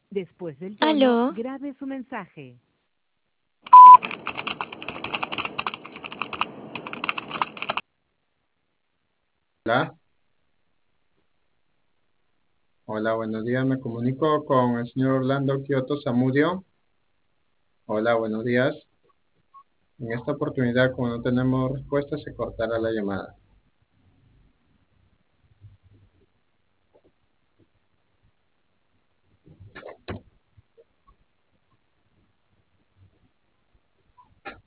Después del tono, Aló, grabe su mensaje. Hola, hola, buenos días. Me comunico con el señor Orlando Kioto Zamudio. Hola, buenos días. En esta oportunidad, como no tenemos respuesta, se cortará la llamada.